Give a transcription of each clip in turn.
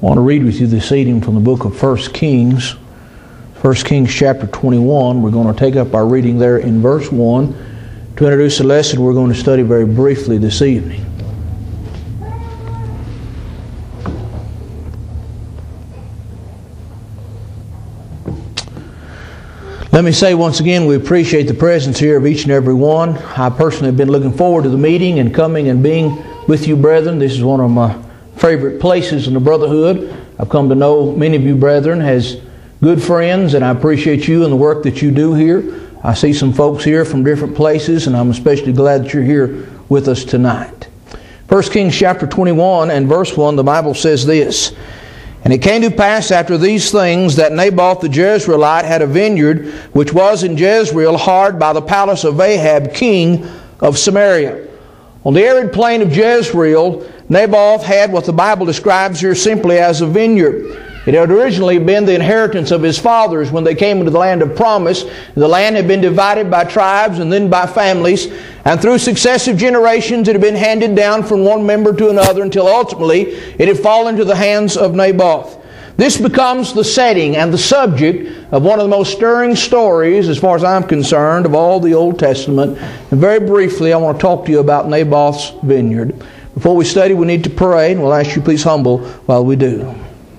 I want to read with you this evening from the book of 1 Kings. 1 Kings chapter 21. We're going to take up our reading there in verse 1. To introduce the lesson we're going to study very briefly this evening. Let me say once again, we appreciate the presence here of each and every one. I personally have been looking forward to the meeting and coming and being with you, brethren. This is one of my favorite places in the brotherhood. I've come to know many of you, brethren, as good friends, and I appreciate you and the work that you do here. I see some folks here from different places, and I'm especially glad that you're here with us tonight. 1 Kings chapter 21 and verse 1, the Bible says this: And it came to pass after these things that Naboth the Jezreelite had a vineyard which was in Jezreel hard by the palace of Ahab king of Samaria. On the arid plain of Jezreel, Naboth had what the Bible describes here simply as a vineyard. It had originally been the inheritance of his fathers when they came into the land of promise. The land had been divided by tribes and then by families. And through successive generations it had been handed down from one member to another until ultimately it had fallen into the hands of Naboth. This becomes the setting and the subject of one of the most stirring stories, as far as I'm concerned, of all the Old Testament. And very briefly, I want to talk to you about Naboth's vineyard. Before we study, we need to pray, and we'll ask you please humble while we do.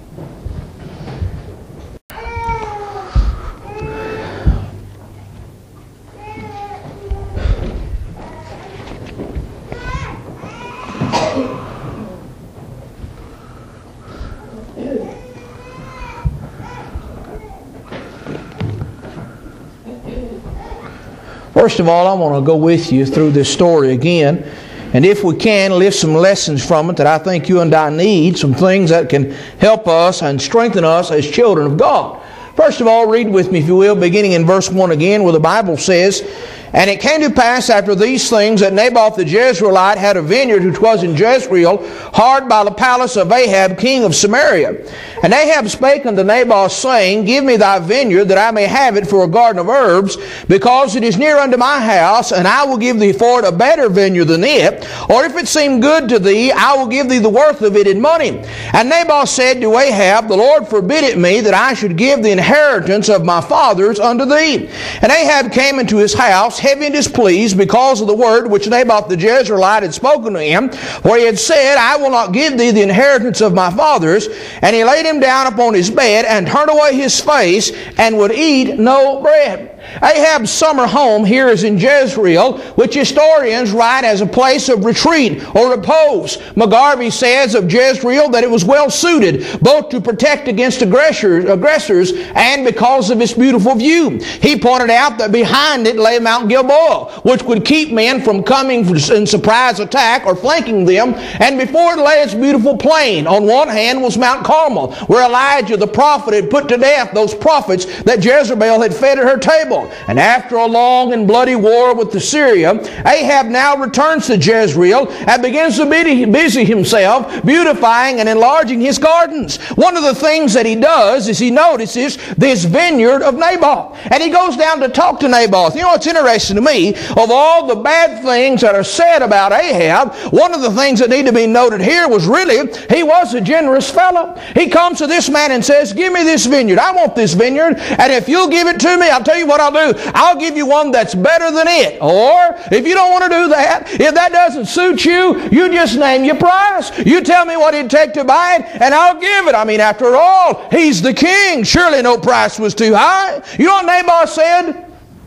First of all, I want to go with you through this story again, and if we can, lift some lessons from it that I think you and I need, some things that can help us and strengthen us as children of God. First of all, read with me, if you will, beginning in verse 1 again, where the Bible says, And it came to pass after these things that Naboth the Jezreelite had a vineyard which was in Jezreel, hard by the palace of Ahab king of Samaria. And Ahab spake unto Naboth, saying, Give me thy vineyard, that I may have it for a garden of herbs, because it is near unto my house, and I will give thee for it a better vineyard than it. Or if it seem good to thee, I will give thee the worth of it in money. And Naboth said to Ahab, The Lord forbid it me, that I should give the inheritance of my fathers unto thee. And Ahab came into his house, heavy and displeased, because of the word which Naboth the Jezreelite had spoken to him, where he had said, I will not give thee the inheritance of my fathers. And he laid him down upon his bed, and turned away his face, and would eat no bread. Ahab's summer home here is in Jezreel, which historians write as a place of retreat or repose. McGarvey says of Jezreel that it was well suited both to protect against aggressors and because of its beautiful view. He pointed out that behind it lay Mount Gilboa, which would keep men from coming in surprise attack or flanking them, and before it lay its beautiful plain. On one hand was Mount Carmel, where Elijah the prophet had put to death those prophets that Jezebel had fed at her table. And after a long and bloody war with Assyria, Ahab now returns to Jezreel and begins to busy himself beautifying and enlarging his gardens. One of the things that he does is he notices this vineyard of Naboth. And he goes down to talk to Naboth. You know, it's interesting to me, of all the bad things that are said about Ahab, one of the things that need to be noted here was really, he was a generous fellow. He comes to this man and says, Give me this vineyard. I want this vineyard, and if you'll give it to me, I'll tell you what I'll do. I'll give you one that's better than it. Or, if you don't want to do that, if that doesn't suit you, you just name your price. You tell me what it'd take to buy it, and I'll give it. I mean, after all, he's the king. Surely no price was too high. You know what Naboth said?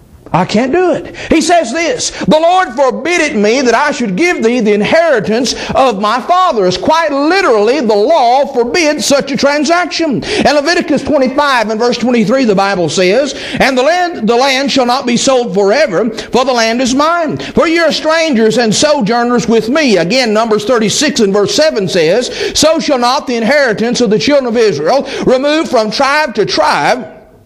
I can't do it. He says this, The Lord forbid it me that I should give thee the inheritance of my fathers. Quite literally, the law forbids such a transaction. In Leviticus 25 and verse 23, the Bible says, And the land shall not be sold forever, for the land is mine. For ye are strangers and sojourners with me. Again, Numbers 36 and verse 7 says, So shall not the inheritance of the children of Israel remove from tribe to tribe,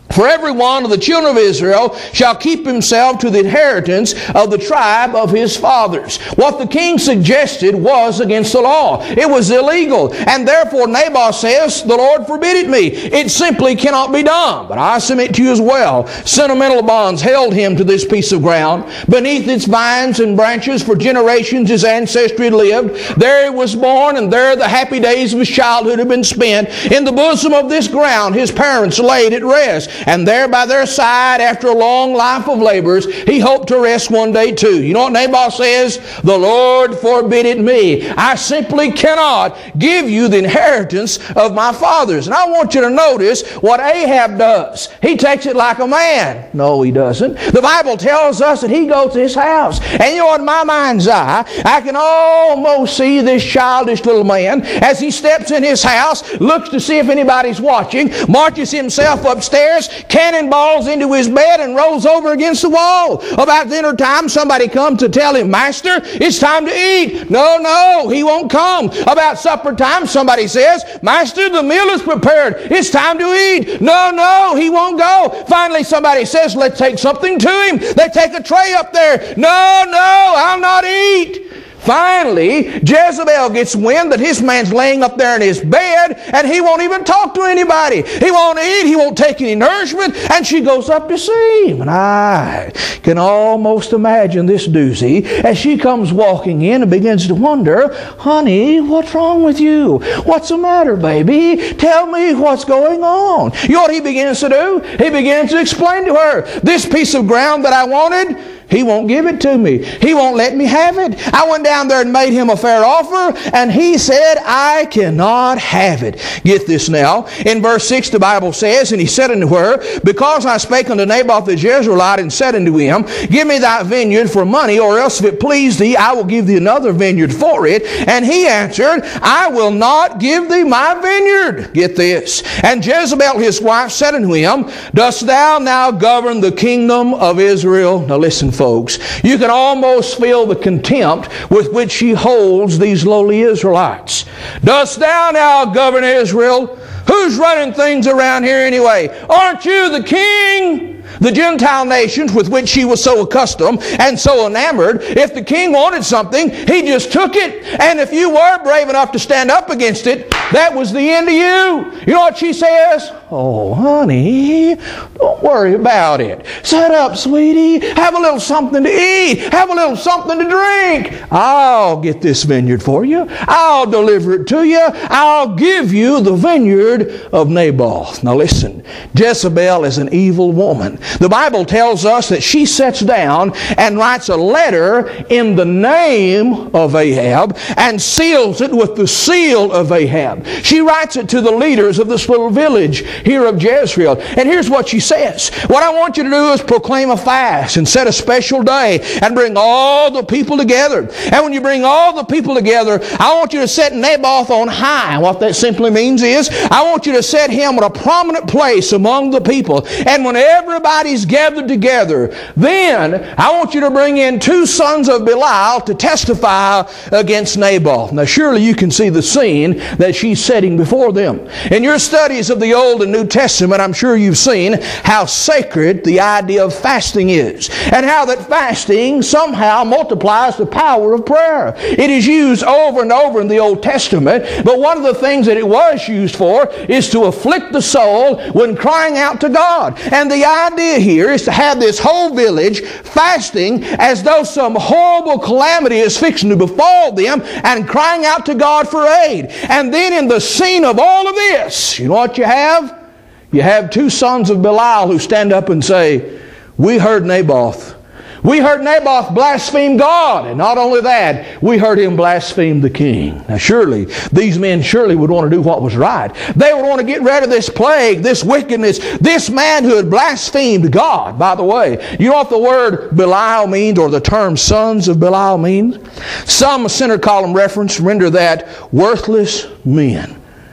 For every one of the children of Israel shall keep himself to the inheritance of the tribe of his fathers. What the king suggested was against the law. It was illegal. And therefore Naboth says, the Lord forbid it me. It simply cannot be done. But I submit to you as well, sentimental bonds held him to this piece of ground. Beneath its vines and branches for generations his ancestry had lived. There he was born, and there the happy days of his childhood had been spent. In the bosom of this ground his parents laid at rest. And there by their side, after a long life of labors, he hoped to rest one day too. You know what Naboth says? The Lord forbid it me. I simply cannot give you the inheritance of my fathers. And I want you to notice what Ahab does. He takes it like a man. No, he doesn't. The Bible tells us that he goes to his house. And you know, in my mind's eye, I can almost see this childish little man as he steps in his house, looks to see if anybody's watching, marches himself upstairs, cannonballs into his bed, and rolls over against the wall. About dinner time, somebody comes to tell him, Master, it's time to eat. No, he won't come. About supper time, somebody says, Master, the meal is prepared. It's time to eat. No, he won't go. Finally, somebody says, let's take something to him. They take a tray up there. No, I'll not eat. Finally, Jezebel gets wind that his man's laying up there in his bed, and he won't even talk to anybody. He won't eat. He won't take any nourishment. And she goes up to see him. And I can almost imagine this doozy as she comes walking in and begins to wonder, honey, what's wrong with you? What's the matter, baby? Tell me what's going on. You know what he begins to do? He begins to explain to her, this piece of ground that I wanted, he won't give it to me. He won't let me have it. I went down there and made him a fair offer, and he said, I cannot have it. Get this now. In verse 6, the Bible says, and he said unto her, because I spake unto Naboth the Jezreelite, and said unto him, give me thy vineyard for money, or else if it please thee, I will give thee another vineyard for it. And he answered, I will not give thee my vineyard. Get this. And Jezebel his wife said unto him, dost thou now govern the kingdom of Israel? Now listen, folks, you can almost feel the contempt with which she holds these lowly Israelites. Dost thou now govern Israel? Who's running things around here anyway? Aren't you the king? The Gentile nations with which she was so accustomed and so enamored, if the king wanted something, he just took it. And if you were brave enough to stand up against it, that was the end of you. You know what she says? Oh, honey, don't worry about it. Sit up, sweetie. Have a little something to eat. Have a little something to drink. I'll get this vineyard for you. I'll deliver it to you. I'll give you the vineyard of Naboth. Now listen, Jezebel is an evil woman. The Bible tells us that she sits down and writes a letter in the name of Ahab and seals it with the seal of Ahab. She writes it to the leaders of this little village here of Jezreel. And here's what she says. What I want you to do is proclaim a fast and set a special day and bring all the people together. And when you bring all the people together, I want you to set Naboth on high. What that simply means is I want you to set him in a prominent place among the people. And when everybody's gathered together, then I want you to bring in 2 sons of Belial to testify against Naboth. Now surely you can see the scene that she's setting before them. In your studies of the Old and New Testament, I'm sure you've seen how sacred the idea of fasting is, and how that fasting somehow multiplies the power of prayer. It is used over and over in the Old Testament, but one of the things that it was used for is to afflict the soul when crying out to God. And the idea here is to have this whole village fasting as though some horrible calamity is fixing to befall them and crying out to God for aid. And then in the scene of all of this, you know what you have? You have 2 sons of Belial who stand up and say, we heard Naboth. We heard Naboth blaspheme God. And not only that, we heard him blaspheme the king. Now surely, these men surely would want to do what was right. They would want to get rid of this plague, this wickedness, this man who had blasphemed God. By the way, you know what the word Belial means, or the term sons of Belial means? Some center column reference render that worthless men.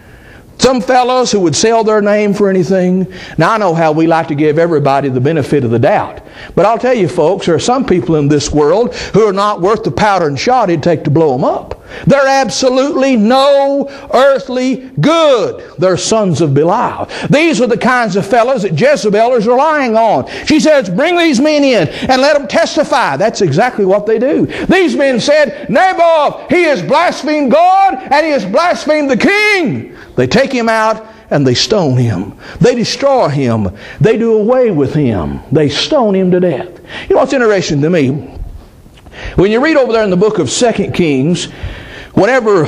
Some fellows who would sell their name for anything. Now I know how we like to give everybody the benefit of the doubt. But I'll tell you folks, there are some people in this world who are not worth the powder and shot it'd take to blow them up. They're absolutely no earthly good. They're sons of Belial. These are the kinds of fellows that Jezebel is relying on. She says, bring these men in and let them testify. That's exactly what they do. These men said, Naboth, he has blasphemed God and he has blasphemed the king. They take him out and they stone him. They destroy him. They do away with him. They stone him to death. You know what's interesting to me? When you read over there in the book of 2 Kings, whenever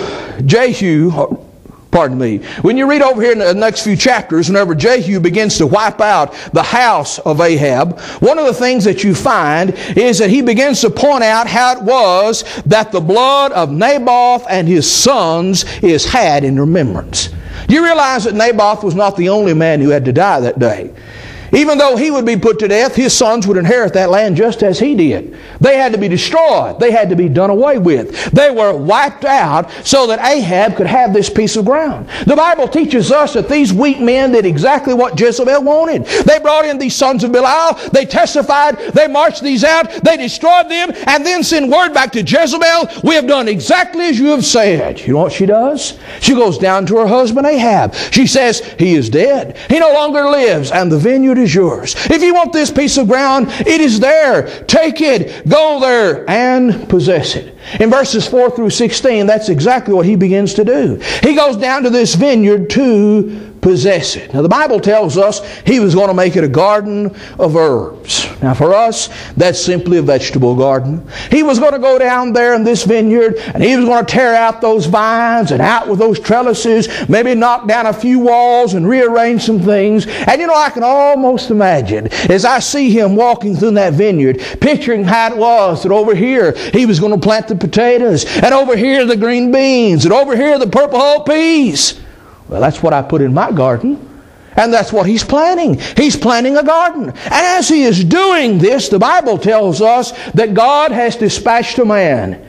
when you read over here in the next few chapters, whenever Jehu begins to wipe out the house of Ahab, one of the things that you find is that he begins to point out how it was that the blood of Naboth and his sons is had in remembrance. You realize that Naboth was not the only man who had to die that day. Even though he would be put to death, his sons would inherit that land just as he did. They had to be destroyed. They had to be done away with. They were wiped out so that Ahab could have this piece of ground. The Bible teaches us that these weak men did exactly what Jezebel wanted. They brought in these sons of Belial. They testified. They marched these out. They destroyed them and then sent word back to Jezebel, we have done exactly as you have said. You know what she does? She goes down to her husband Ahab. She says, he is dead. He no longer lives, and the vineyard is yours. If you want this piece of ground, it is there. Take it, go there, and possess it. In verses 4 through 16, that's exactly what he begins to do. He goes down to this vineyard to possess it. Now the Bible tells us he was going to make it a garden of herbs. Now for us, that's simply a vegetable garden. He was going to go down there in this vineyard and he was going to tear out those vines and out with those trellises, maybe knock down a few walls and rearrange some things. And you know, I can almost imagine as I see him walking through that vineyard, picturing how it was that over here he was going to plant the potatoes, and over here the green beans, and over here the purple whole peas. Well, that's what I put in my garden. And that's what he's planning. He's planning a garden. And as he is doing this, the Bible tells us that God has dispatched a man,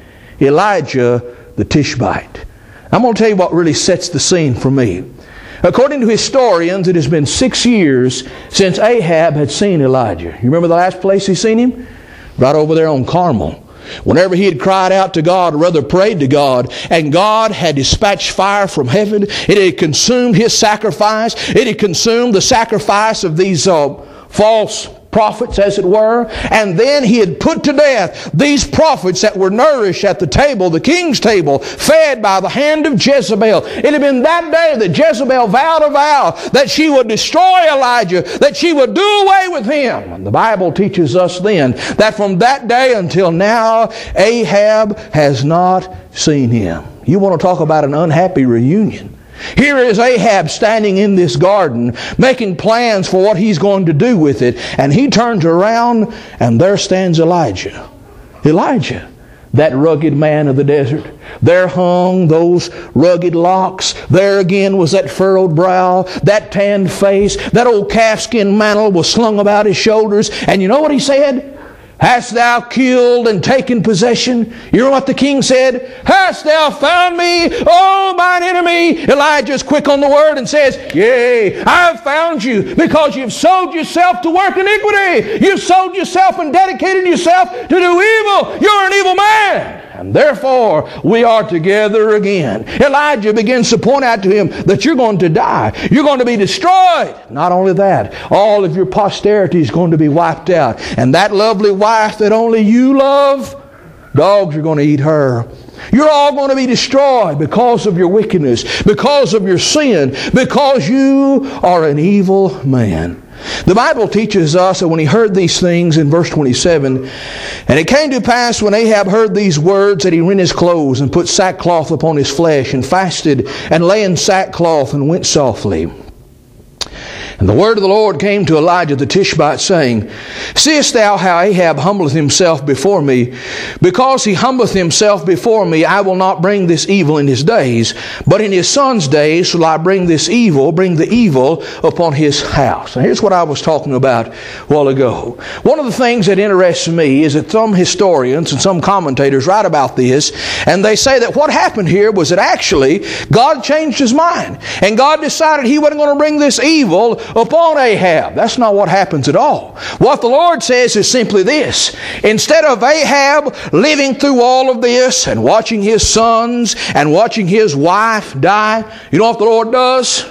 Elijah the Tishbite. I'm going to tell you what really sets the scene for me. According to historians, it has been 6 years since Ahab had seen Elijah. You remember the last place he seen him? Right over there on Carmel. Whenever he had cried out to God, or rather prayed to God, and God had dispatched fire from heaven, it had consumed his sacrifice, it had consumed the sacrifice of these false prophets, as it were, and then he had put to death these prophets that were nourished at the table, the king's table, fed by the hand of Jezebel. It had been that day that Jezebel vowed a vow that she would destroy Elijah, that she would do away with him. And the Bible teaches us then that from that day until now, Ahab has not seen him. You want to talk about an unhappy reunion. Here is Ahab standing in this garden, making plans for what he's going to do with it. And he turns around, and there stands Elijah. Elijah, that rugged man of the desert. There hung those rugged locks. There again was that furrowed brow, that tanned face. That old calfskin mantle was slung about his shoulders. And you know what he said? Hast thou killed and taken possession? You know what the king said? Hast thou found me, O mine enemy? Elijah's quick on the word and says, yea, I have found you because you've sold yourself to work iniquity. You've sold yourself and dedicated yourself to do evil. You're an evil man. And therefore, we are together again. Elijah begins to point out to him that you're going to die. You're going to be destroyed. Not only that, all of your posterity is going to be wiped out. And that lovely wife that only you love, dogs are going to eat her. You're all going to be destroyed because of your wickedness, because of your sin, because you are an evil man. The Bible teaches us that when he heard these things in verse 27, and it came to pass when Ahab heard these words that he rent his clothes and put sackcloth upon his flesh and fasted and lay in sackcloth and went softly. And the word of the Lord came to Elijah the Tishbite, saying, Seest thou how Ahab humbleth himself before me? Because he humbleth himself before me, I will not bring this evil in his days, but in his son's days shall I bring the evil upon his house. Now here's what I was talking about a while ago. One of the things that interests me is that some historians and some commentators write about this, and they say that what happened here was that actually God changed his mind, and God decided he wasn't going to bring this evil upon Ahab. That's not what happens at all. What the Lord says is simply this. Instead of Ahab living through all of this and watching his sons and watching his wife die, you know what the Lord does?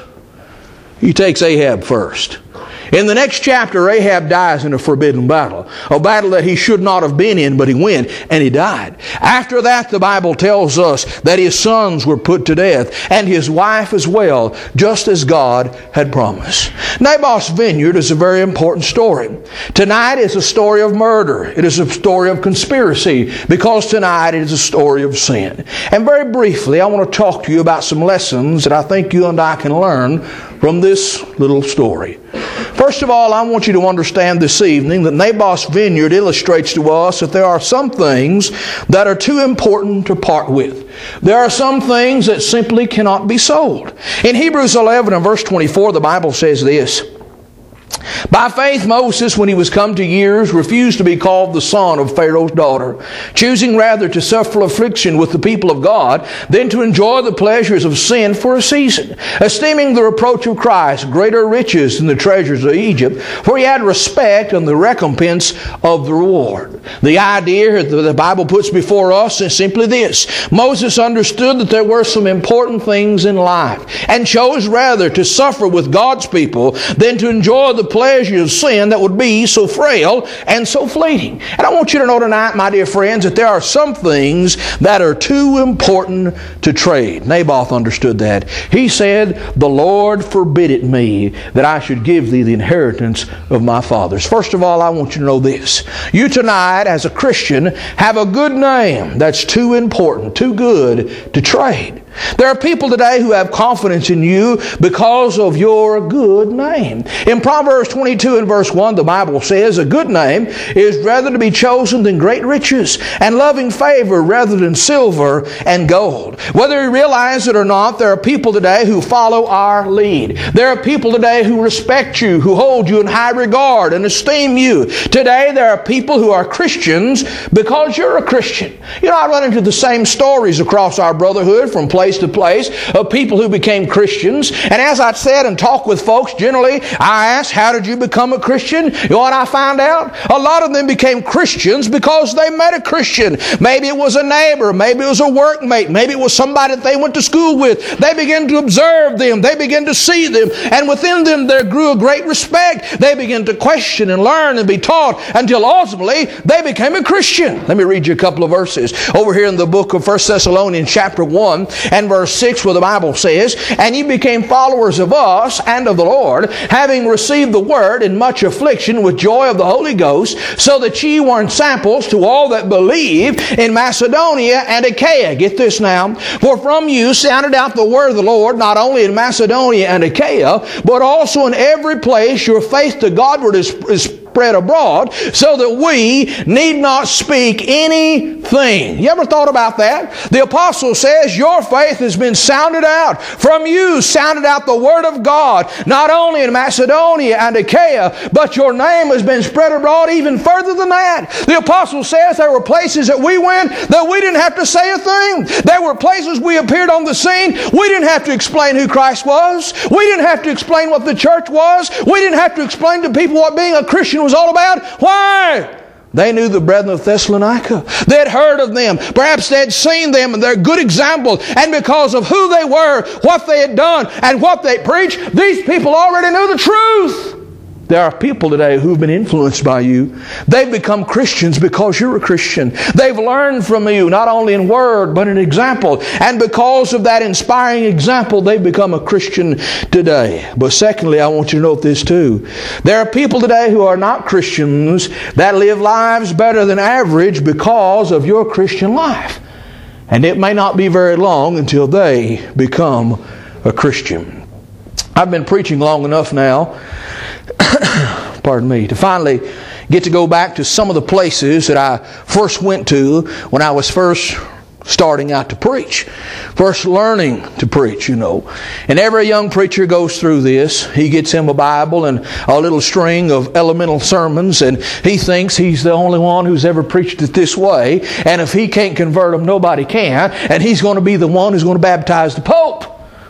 He takes Ahab first. In the next chapter, Ahab dies in a forbidden battle. A battle that he should not have been in, but he went, and he died. After that, the Bible tells us that his sons were put to death, and his wife as well, just as God had promised. Naboth's vineyard is a very important story. Tonight is a story of murder. It is a story of conspiracy, because tonight it is a story of sin. And very briefly, I want to talk to you about some lessons that I think you and I can learn from this little story. First of all, I want you to understand this evening that Naboth's vineyard illustrates to us that there are some things that are too important to part with. There are some things that simply cannot be sold. In Hebrews 11 and verse 24, the Bible says this, "By faith Moses, when he was come to years, refused to be called the son of Pharaoh's daughter, choosing rather to suffer affliction with the people of God than to enjoy the pleasures of sin for a season, esteeming the reproach of Christ greater riches than the treasures of Egypt, for he had respect on the recompense of the reward." The idea that the Bible puts before us is simply this. Moses understood that there were some important things in life and chose rather to suffer with God's people than to enjoy the pleasure of sin that would be so frail and so fleeting. And I want you to know tonight, my dear friends, that there are some things that are too important to trade. Naboth understood that. He said, "The Lord forbid it me that I should give thee the inheritance of my fathers." First of all, I want you to know this. You tonight, as a Christian, have a good name that's too important, too good to trade. There are people today who have confidence in you because of your good name. In Proverbs 22 and verse 1, the Bible says, "A good name is rather to be chosen than great riches, and loving favor rather than silver and gold." Whether you realize it or not, there are people today who follow our lead. There are people today who respect you, who hold you in high regard and esteem you. Today there are people who are Christians because you're a Christian. You know, I run into the same stories across our brotherhood from place to place of people who became Christians. And as I said and talk with folks, generally I ask, "How did you become a Christian?" You know what I find out? A lot of them became Christians because they met a Christian. Maybe it was a neighbor, maybe it was a workmate, maybe it was somebody that they went to school with. They began to observe them, they began to see them, and within them there grew a great respect. They began to question and learn and be taught until ultimately they became a Christian. Let me read you a couple of verses over here in the book of 1 Thessalonians chapter 1 and verse 6, where the Bible says, "And ye became followers of us and of the Lord, having received the word in much affliction with joy of the Holy Ghost, so that ye were samples to all that believe in Macedonia and Achaia." Get this now. "For from you sounded out the word of the Lord, not only in Macedonia and Achaia, but also in every place your faith to Godward is spread abroad, so that we need not speak anything." You ever thought about that? The apostle says, your faith has been sounded out. From you sounded out the word of God, not only in Macedonia and Achaia, but your name has been spread abroad even further than that. The apostle says there were places that we went that we didn't have to say a thing. There were places we appeared on the scene. We didn't have to explain who Christ was. We didn't have to explain what the church was. We didn't have to explain to people what being a Christian was all about. Why? They knew the brethren of Thessalonica. They had heard of them. Perhaps they had seen them and they're good examples. And because of who they were, what they had done, and what they preached, these people already knew the truth. There are people today who've been influenced by you. They've become Christians because you're a Christian. They've learned from you, not only in word, but in example. And because of that inspiring example, they've become a Christian today. But secondly, I want you to note this too. There are people today who are not Christians that live lives better than average because of your Christian life. And it may not be very long until they become a Christian. I've been preaching long enough now, pardon me, to finally get to go back to some of the places that I first went to when I was first starting out to preach. First learning to preach, you know. And every young preacher goes through this. He gets him a Bible and a little string of elemental sermons, and he thinks he's the only one who's ever preached it this way. And if he can't convert them, nobody can. And he's going to be the one who's going to baptize the Pope.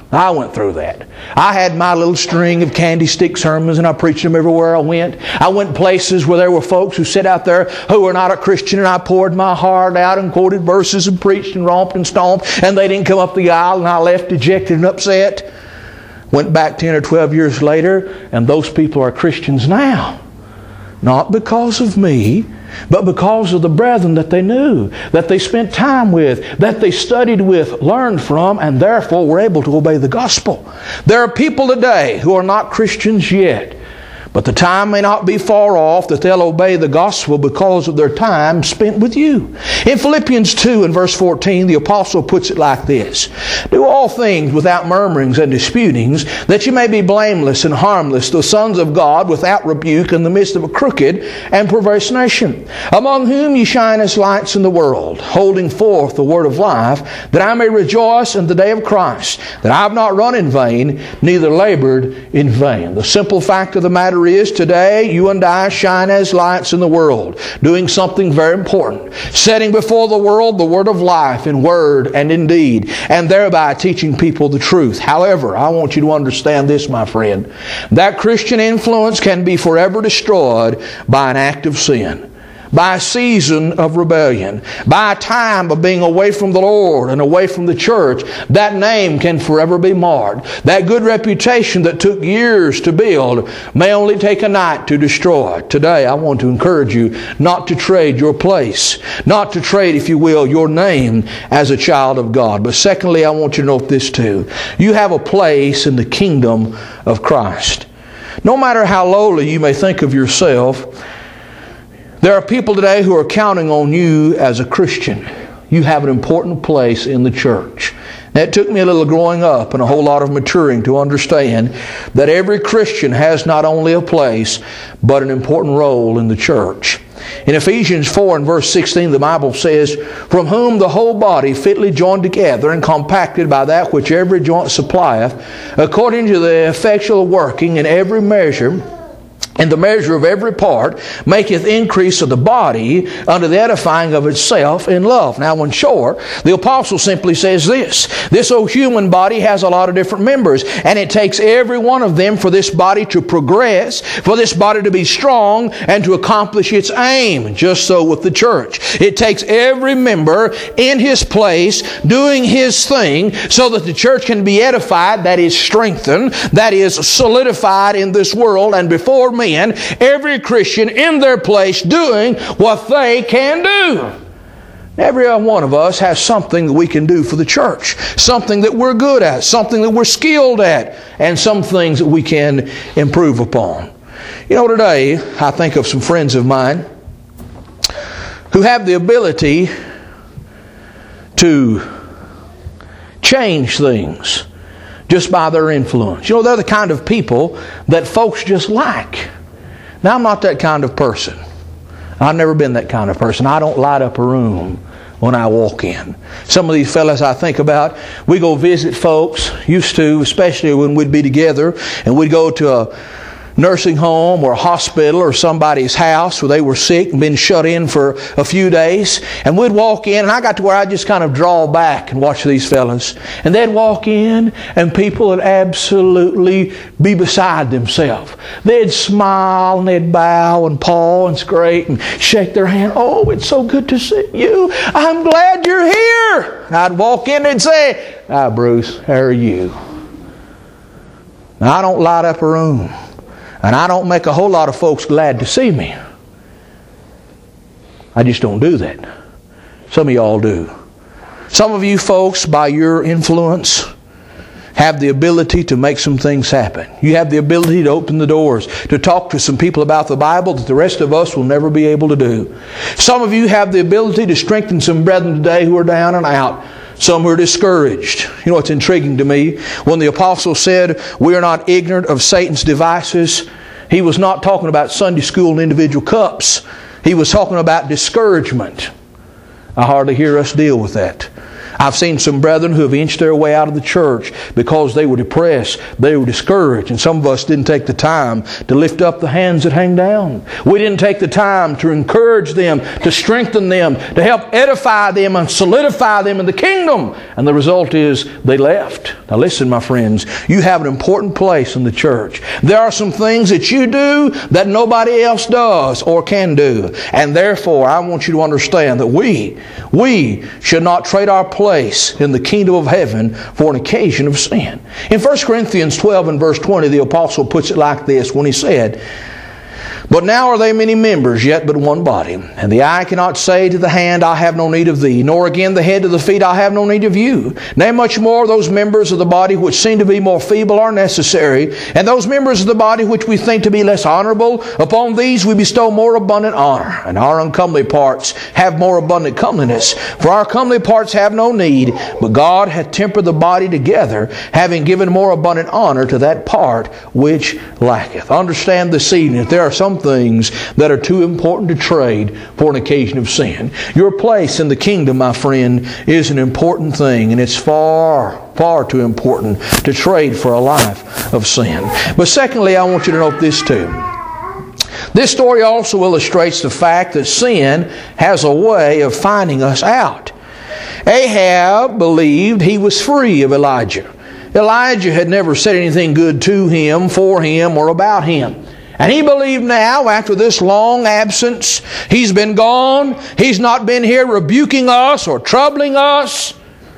I went through that. I had my little string of candy stick sermons, and I preached them everywhere I went. I went places where there were folks who sat out there who were not a Christian, and I poured my heart out and quoted verses and preached and romped and stomped, and they didn't come up the aisle, and I left dejected and upset. Went back 10 or 12 years later, and those people are Christians now. Not because of me, but because of the brethren that they knew, that they spent time with, that they studied with, learned from, and therefore were able to obey the gospel. There are people today who are not Christians yet, but the time may not be far off that they'll obey the gospel because of their time spent with you. In Philippians 2 and verse 14, the apostle puts it like this: "Do all things without murmurings and disputings, that you may be blameless and harmless, the sons of God without rebuke in the midst of a crooked and perverse nation, among whom ye shine as lights in the world, holding forth the word of life, that I may rejoice in the day of Christ, that I have not run in vain, neither labored in vain." The simple fact of the matter is, today you and I shine as lights in the world, doing something very important, setting before the world the word of life in word and in deed, and thereby teaching people the truth. However, I want you to understand this, my friend, that Christian influence can be forever destroyed by an act of sin, by a season of rebellion, by a time of being away from the Lord and away from the church. That name can forever be marred. That good reputation that took years to build may only take a night to destroy. Today, I want to encourage you not to trade your place, not to trade, if you will, your name as a child of God. But secondly, I want you to note this too. You have a place in the kingdom of Christ. No matter how lowly you may think of yourself, there are people today who are counting on you as a Christian. You have an important place in the church. Now, it took me a little growing up and a whole lot of maturing to understand that every Christian has not only a place, but an important role in the church. In Ephesians 4 and verse 16, the Bible says, "From whom the whole body fitly joined together and compacted by that which every joint supplieth, according to the effectual working in every measure, and the measure of every part, maketh increase of the body unto the edifying of itself in love." Now, in short, the apostle simply says this old human body has a lot of different members, and it takes every one of them for this body to progress, for this body to be strong, and to accomplish its aim. Just so with the church. It takes every member in his place, doing his thing, so that the church can be edified, that is strengthened, that is solidified in this world, and before me, every Christian in their place doing what they can do. Every one of us has something that we can do for the church, something that we're good at, something that we're skilled at, and some things that we can improve upon. You know, today I think of some friends of mine who have the ability to change things just by their influence. You know, they're the kind of people that folks just like. Now, I'm not that kind of person. I've never been that kind of person. I don't light up a room when I walk in. Some of these fellas I think about, we go visit folks, used to, especially when we'd be together, and we'd go to a nursing home or a hospital or somebody's house where they were sick and been shut in for a few days. And we'd walk in, and I got to where I'd just kind of draw back and watch these fellas. And they'd walk in, and people would absolutely be beside themselves. They'd smile, and they'd bow and paw and scrape and shake their hand. "Oh, it's so good to see you. I'm glad you're here." And I'd walk in and say, "Hi, Bruce, how are you?" Now, I don't light up a room. And I don't make a whole lot of folks glad to see me. I just don't do that. Some of y'all do. Some of you folks, by your influence, have the ability to make some things happen. You have the ability to open the doors, to talk to some people about the Bible that the rest of us will never be able to do. Some of you have the ability to strengthen some brethren today who are down and out. Some who are discouraged. You know what's intriguing to me? When the apostle said, "We are not ignorant of Satan's devices," he was not talking about Sunday school and individual cups. He was talking about discouragement. I hardly hear us deal with that. I've seen some brethren who have inched their way out of the church because they were depressed, they were discouraged, and some of us didn't take the time to lift up the hands that hang down. We didn't take the time to encourage them, to strengthen them, to help edify them and solidify them in the kingdom. And the result is they left. Now listen, my friends, you have an important place in the church. There are some things that you do that nobody else does or can do. And therefore, I want you to understand that we should not trade our place in the kingdom of heaven for an occasion of sin. In 1 Corinthians 12 and verse 20, the apostle puts it like this when he said, "But now are they many members, yet but one body. And the eye cannot say to the hand, I have no need of thee, nor again the head to the feet, I have no need of you. Nay, much more, those members of the body which seem to be more feeble are necessary, and those members of the body which we think to be less honorable, upon these we bestow more abundant honor. And our uncomely parts have more abundant comeliness. For our comely parts have no need, but God hath tempered the body together, having given more abundant honor to that part which lacketh." Understand this evening that there are some things that are too important to trade for an occasion of sin. Your place in the kingdom, my friend, is an important thing, and it's far, far too important to trade for a life of sin. But secondly, I want you to note this too. This story also illustrates the fact that sin has a way of finding us out. Ahab believed he was free of Elijah. Elijah had never said anything good to him, for him, or about him. And he believed now, after this long absence, he's been gone, he's not been here rebuking us or troubling us,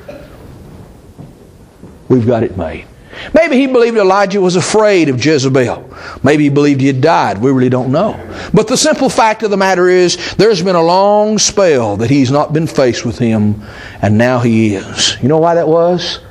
we've got it made. Maybe he believed Elijah was afraid of Jezebel. Maybe he believed he had died. We really don't know. But the simple fact of the matter is, there's been a long spell that he's not been faced with him, and now he is. You know why that was?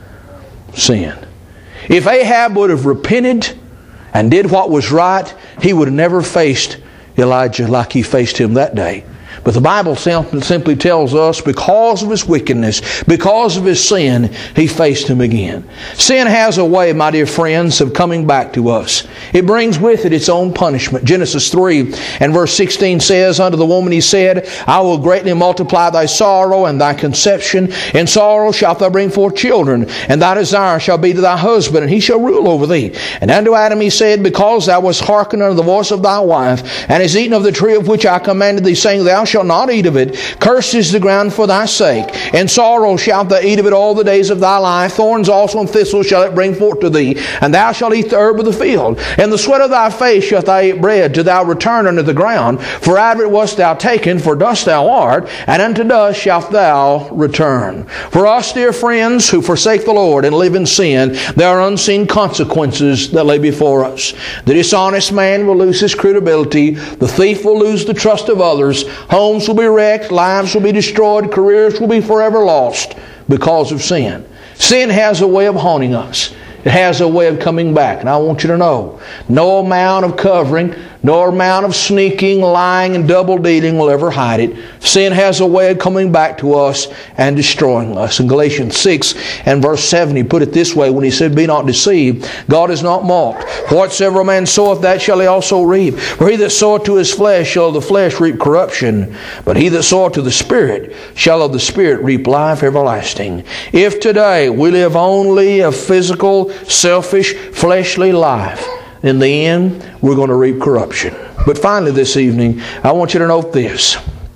Sin. If Ahab would have repented and did what was right, he would have never faced Elijah like he faced him that day. But the Bible simply tells us because of his wickedness, because of his sin, he faced him again. Sin has a way, my dear friends, of coming back to us. It brings with it its own punishment. Genesis 3 and verse 16 says, "Unto the woman he said, I will greatly multiply thy sorrow and thy conception. In sorrow shalt thou bring forth children, and thy desire shall be to thy husband, and he shall rule over thee. And unto Adam he said, Because thou wast hearkened unto the voice of thy wife, and hast eaten of the tree of which I commanded thee, saying, Thou shalt not eat of it. Cursed is the ground for thy sake. In sorrow shalt thou eat of it all the days of thy life. Thorns also and thistles shall it bring forth to thee. And thou shalt eat the herb of the field. In the sweat of thy face shalt thou eat bread, till thou return unto the ground. For out of it wast thou taken, for dust thou art, and unto dust shalt thou return." For us, dear friends, who forsake the Lord and live in sin, there are unseen consequences that lay before us. The dishonest man will lose his credibility. The thief will lose the trust of others. Homes will be wrecked, lives will be destroyed, careers will be forever lost because of sin. Sin has a way of haunting us. It has a way of coming back. And I want you to know, no amount of covering, no amount of sneaking, lying, and double dealing will ever hide it. Sin has a way of coming back to us and destroying us. In Galatians 6 and verse 7, he put it this way when he said, "Be not deceived, God is not mocked. Whatsoever a man soweth, that shall he also reap. For he that soweth to his flesh shall of the flesh reap corruption. But he that soweth to the Spirit shall of the Spirit reap life everlasting." If today we live only a physical, selfish, fleshly life, in the end, we're going to reap corruption. But finally this evening, I want you to note this.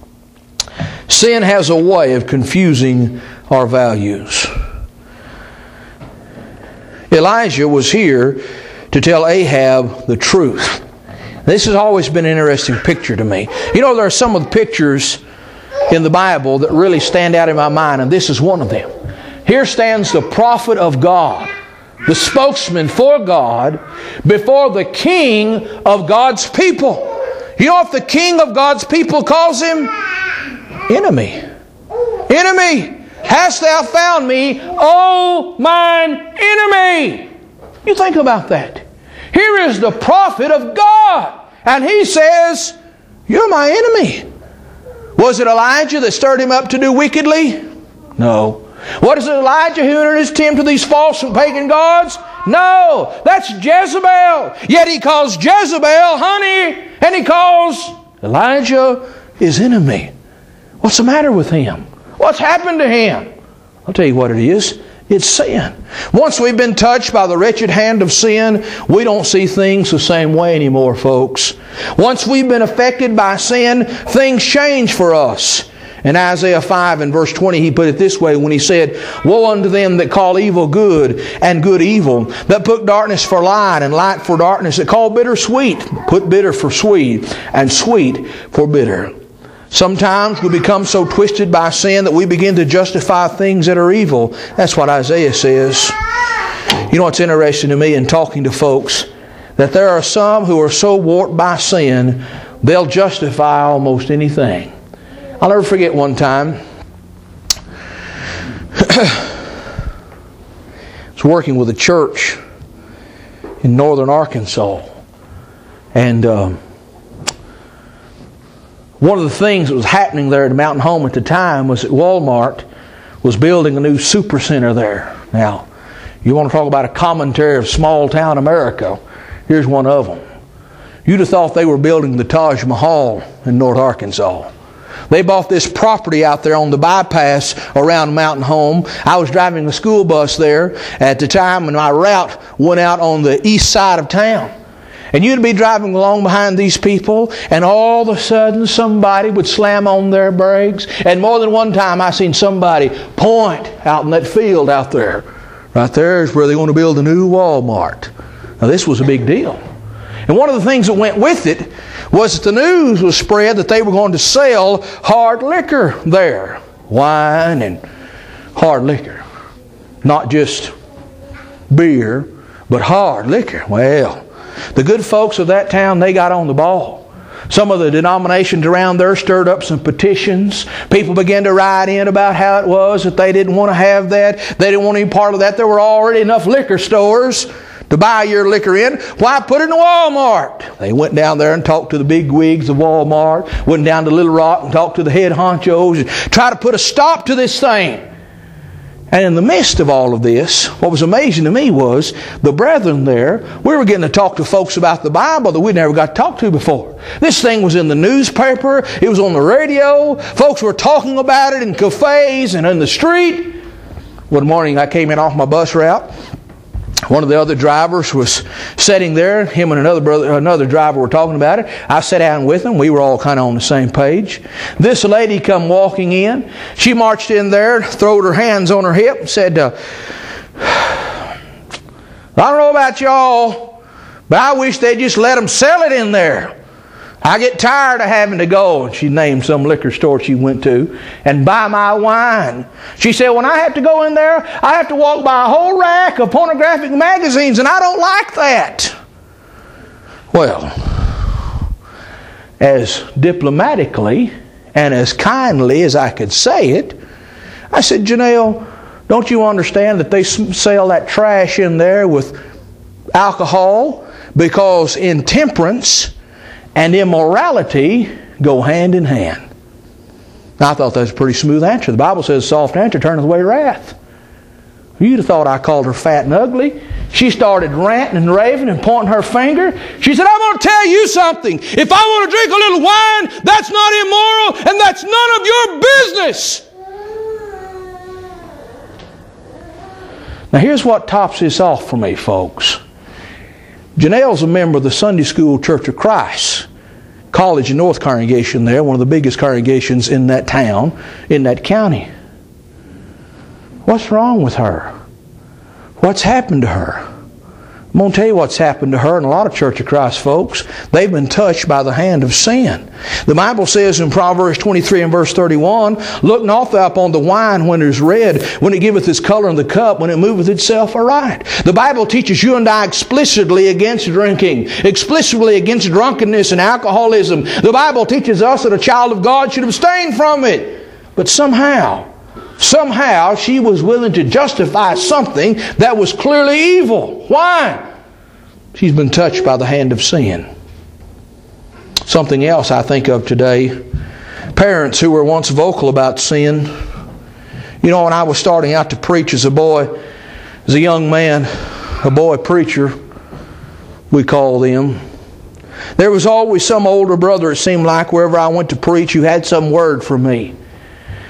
Sin has a way of confusing our values. Elijah was here to tell Ahab the truth. This has always been an interesting picture to me. You know, there are some of the pictures in the Bible that really stand out in my mind, and this is one of them. Here stands the prophet of God, the spokesman for God, before the king of God's people. You know what the king of God's people calls him? Enemy. Enemy, hast thou found me, O mine enemy? You think about that. Here is the prophet of God, and he says, you're my enemy. Was it Elijah that stirred him up to do wickedly? No. What is it, Elijah who introduced him to these false and pagan gods? No, that's Jezebel. Yet he calls Jezebel honey, and he calls Elijah his enemy. What's the matter with him? What's happened to him? I'll tell you what it is. It's sin. Once we've been touched by the wretched hand of sin, we don't see things the same way anymore, folks. Once we've been affected by sin, things change for us. In Isaiah 5 and verse 20, he put it this way when he said, "Woe unto them that call evil good and good evil, that put darkness for light and light for darkness, that call bitter sweet, put bitter for sweet, and sweet for bitter." Sometimes we become so twisted by sin that we begin to justify things that are evil. That's what Isaiah says. You know what's interesting to me in talking to folks? That there are some who are so warped by sin, they'll justify almost anything. I'll never forget one time. I was working with a church in northern Arkansas. And one of the things that was happening there at Mountain Home at the time was that Walmart was building a new supercenter there. Now, you want to talk about a commentary of small town America, here's one of them. You'd have thought they were building the Taj Mahal in North Arkansas. They bought this property out there on the bypass around Mountain Home. I was driving the school bus there at the time, and my route went out on the east side of town. And you'd be driving along behind these people, and all of a sudden somebody would slam on their brakes. And more than one time I seen somebody point out in that field out there. Right there is where they're going to build a new Walmart. Now this was a big deal. And one of the things that went with it was that the news was spread that they were going to sell hard liquor there. Wine and hard liquor. Not just beer, but hard liquor. Well, the good folks of that town, they got on the ball. Some of the denominations around there stirred up some petitions. People began to write in about how it was that they didn't want to have that. They didn't want any part of that. There were already enough liquor stores to buy your liquor in. Why put it in Walmart? They went down there and talked to the big wigs of Walmart. Went down to Little Rock and talked to the head honchos and tried to put a stop to this thing. And in the midst of all of this, what was amazing to me was the brethren there, we were getting to talk to folks about the Bible that we never got to talk to before. This thing was in the newspaper. It was on the radio. Folks were talking about it in cafes and in the street. One morning I came in off my bus route. One of the other drivers was sitting there. Him and another driver were talking about it. I sat down with them. We were all kind of on the same page. This lady come walking in. She marched in there, throwed her hands on her hip, and said, I don't know about y'all, but I wish they'd just let them sell it in there. I get tired of having to go, and she named some liquor store she went to, and buy my wine. She said, when I have to go in there, I have to walk by a whole rack of pornographic magazines, and I don't like that. Well, as diplomatically and as kindly as I could say it, I said, Janelle, don't you understand that they sell that trash in there with alcohol? Because intemperance and immorality go hand in hand. Now, I thought that was a pretty smooth answer. The Bible says soft answer turneth away wrath. You'd have thought I called her fat and ugly. She started ranting and raving and pointing her finger. She said, I'm going to tell you something. If I want to drink a little wine, that's not immoral and that's none of your business. Now here's what tops this off for me, folks. Janelle's a member of the Sunday School Church of Christ, College and North congregation there, one of the biggest congregations in that town, in that county. What's wrong with her? What's happened to her? I'm going to tell you what's happened to her and a lot of Church of Christ folks. They've been touched by the hand of sin. The Bible says in Proverbs 23 and verse 31, look not thou upon the wine when it is red, when it giveth its color in the cup, when it moveth itself aright. The Bible teaches you and I explicitly against drinking, explicitly against drunkenness and alcoholism. The Bible teaches us that a child of God should abstain from it. But somehow she was willing to justify something that was clearly evil. Why? She's been touched by the hand of sin. Something else I think of today, parents who were once vocal about sin. You know, when I was starting out to preach as a boy, as a young man, a boy preacher, we call them, there was always some older brother, it seemed like, wherever I went to preach, who had some word for me.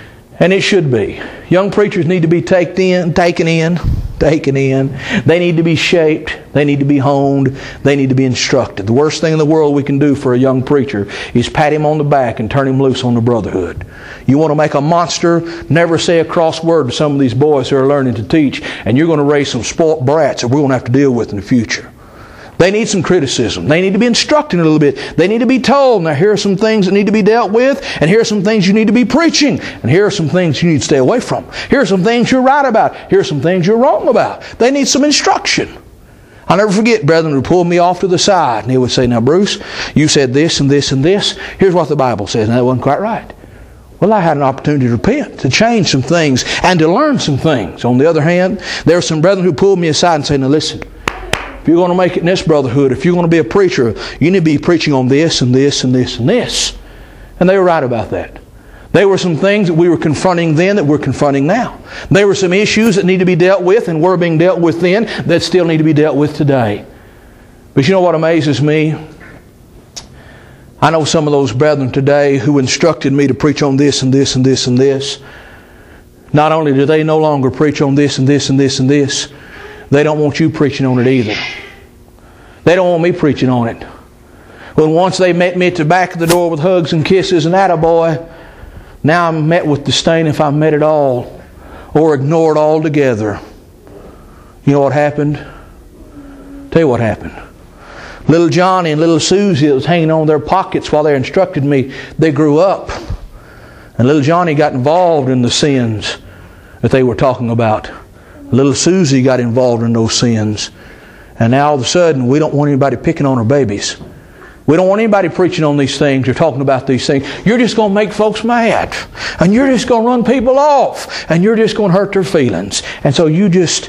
And it should be. Young preachers need to be taken in. They need to be shaped. They need to be honed. They need to be instructed. The worst thing in the world we can do for a young preacher is pat him on the back and turn him loose on the brotherhood. You want to make a monster? Never say a cross word to some of these boys who are learning to teach, and you're going to raise some spoilt brats that we're going to have to deal with in the future. They need some criticism. They need to be instructed a little bit. They need to be told, now here are some things that need to be dealt with, and here are some things you need to be preaching, and here are some things you need to stay away from. Here are some things you're right about. Here are some things you're wrong about. They need some instruction. I'll never forget brethren who pulled me off to the side, and he would say, now Bruce, you said this and this and this. Here's what the Bible says, and that wasn't quite right. Well, I had an opportunity to repent, to change some things, and to learn some things. On the other hand, there are some brethren who pulled me aside and said, now listen, if you're going to make it in this brotherhood, if you're going to be a preacher, you need to be preaching on this and this and this and this. And they were right about that. There were some things that we were confronting then that we're confronting now. There were some issues that need to be dealt with and were being dealt with then that still need to be dealt with today. But you know what amazes me? I know some of those brethren today who instructed me to preach on this and this and this and this. Not only do they no longer preach on this and this and this and this, they don't want you preaching on it either. They don't want me preaching on it. When once they met me at the back of the door with hugs and kisses and attaboy, now I'm met with disdain if I'm met at all or ignored altogether. You know what happened? Tell you what happened. Little Johnny and little Susie that was hanging on their pockets while they instructed me, they grew up. And little Johnny got involved in the sins that they were talking about. Little Susie got involved in those sins. And now all of a sudden, we don't want anybody picking on our babies. We don't want anybody preaching on these things or talking about these things. You're just going to make folks mad. And you're just going to run people off. And you're just going to hurt their feelings. And so you just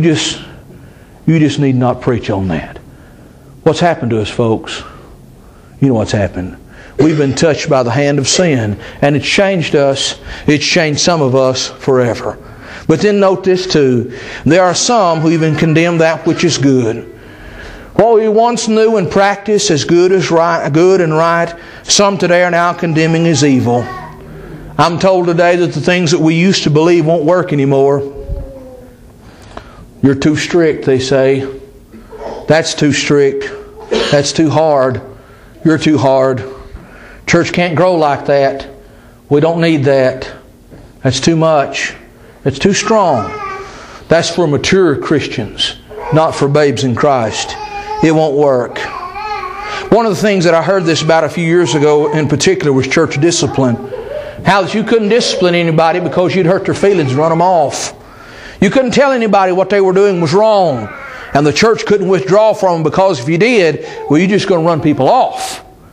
need not preach on that. What's happened to us, folks? You know what's happened. We've been touched by the hand of sin. And it's changed us. It's changed some of us forever. But then note this too. There are some who even condemn that which is good. What we once knew and practiced as good and right, some today are now condemning as evil. I'm told today that the things that we used to believe won't work anymore. You're too strict, they say. That's too strict. That's too hard. You're too hard. Church can't grow like that. We don't need that. That's too much. It's too strong. That's for mature Christians, not for babes in Christ. It won't work. One of the things that I heard this about a few years ago in particular was church discipline. How that you couldn't discipline anybody because you'd hurt their feelings and run them off. You couldn't tell anybody what they were doing was wrong. And the church couldn't withdraw from them because if you did, well, you're just going to run people off.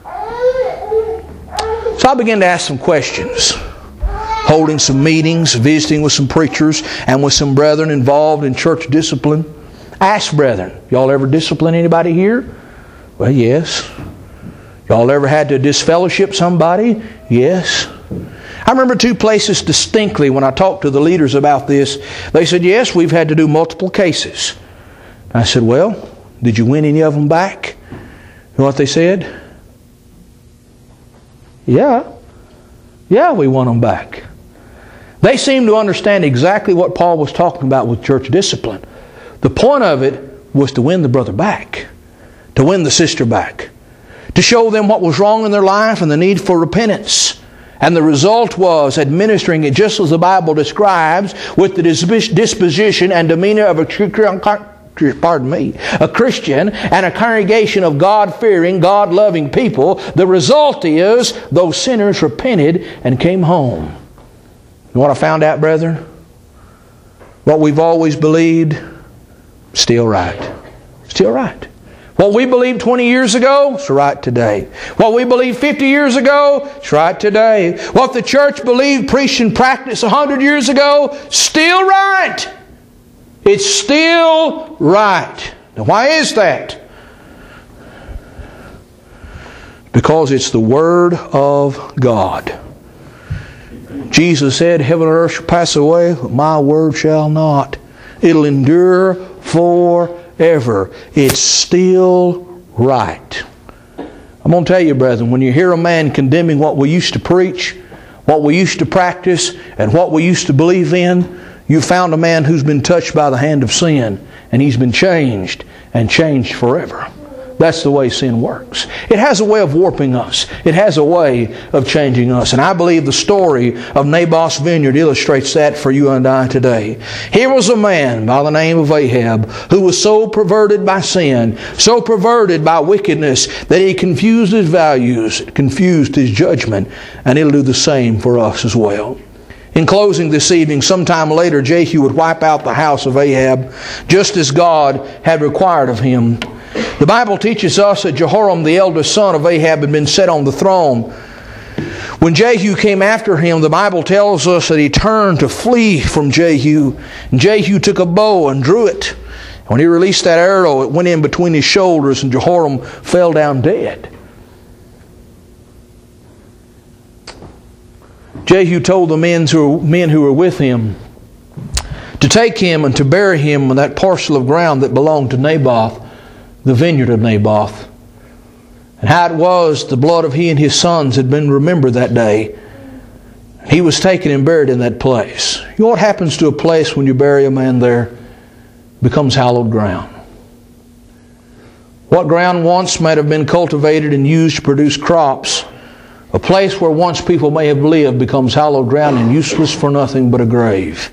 So I began to ask some questions. Holding some meetings, visiting with some preachers and with some brethren involved in church discipline. Ask brethren, y'all ever discipline anybody here? Well, yes. Y'all ever had to disfellowship somebody? Yes. I remember two places distinctly when I talked to the leaders about this. They said, yes, we've had to do multiple cases. I said, well, did you win any of them back? You know what they said? Yeah, we won them back. They seemed to understand exactly what Paul was talking about with church discipline. The point of it was to win the brother back, to win the sister back, to show them what was wrong in their life and the need for repentance. And the result was administering it just as the Bible describes, with the disposition and demeanor of a Christian and a congregation of God-fearing, God-loving people. The result is those sinners repented and came home. You know what I found out, brethren? What we've always believed, still right. Still right. What we believed 20 years ago, it's right today. What we believed 50 years ago, it's right today. What the church believed, preached, and practiced 100 years ago, still right. It's still right. Now, why is that? Because it's the Word of God. Jesus said, heaven and earth shall pass away, but my word shall not. It'll endure forever. It's still right. I'm going to tell you, brethren, when you hear a man condemning what we used to preach, what we used to practice and what we used to believe in, you found a man who's been touched by the hand of sin, and he's been changed, and changed forever. That's the way sin works. It has a way of warping us. It has a way of changing us. And I believe the story of Naboth's vineyard illustrates that for you and I today. Here was a man by the name of Ahab who was so perverted by sin, so perverted by wickedness, that he confused his values, confused his judgment, and it'll do the same for us as well. In closing this evening, sometime later, Jehu would wipe out the house of Ahab, just as God had required of him. The Bible teaches us that Jehoram, the eldest son of Ahab, had been set on the throne. When Jehu came after him, the Bible tells us that he turned to flee from Jehu. And Jehu took a bow and drew it. When he released that arrow, it went in between his shoulders, and Jehoram fell down dead. Jehu told the men who were with him to take him and to bury him in that parcel of ground that belonged to Naboth, the vineyard of Naboth. And how it was the blood of he and his sons had been remembered that day. He was taken and buried in that place. You know what happens to a place when you bury a man there? It becomes hallowed ground. What ground once might have been cultivated and used to produce crops, a place where once people may have lived becomes hallowed ground and useless for nothing but a grave.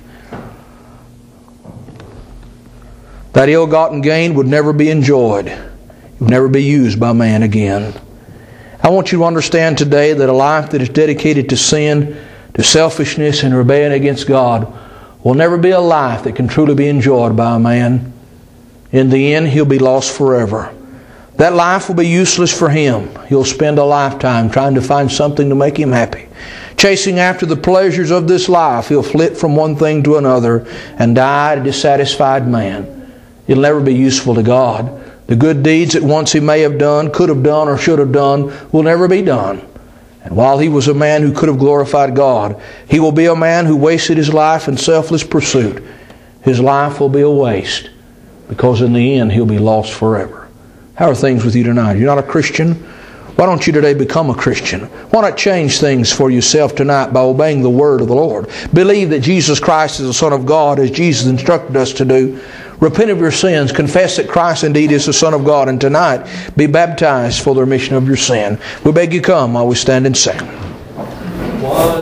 That ill-gotten gain would never be enjoyed. It would never be used by man again. I want you to understand today that a life that is dedicated to sin, to selfishness and rebellion against God will never be a life that can truly be enjoyed by a man. In the end, he'll be lost forever. That life will be useless for him. He'll spend a lifetime trying to find something to make him happy. Chasing after the pleasures of this life, he'll flit from one thing to another and die a dissatisfied man. It'll never be useful to God. The good deeds that once he may have done, could have done, or should have done will never be done. And while he was a man who could have glorified God, he will be a man who wasted his life in selfless pursuit. His life will be a waste, because in the end he'll be lost forever. How are things with you tonight? You're not a Christian? Why don't you today become a Christian? Why not change things for yourself tonight by obeying the word of the Lord? Believe that Jesus Christ is the Son of God, as Jesus instructed us to do. Repent of your sins. Confess that Christ indeed is the Son of God. And tonight, be baptized for the remission of your sin. We beg you come while we stand and sing.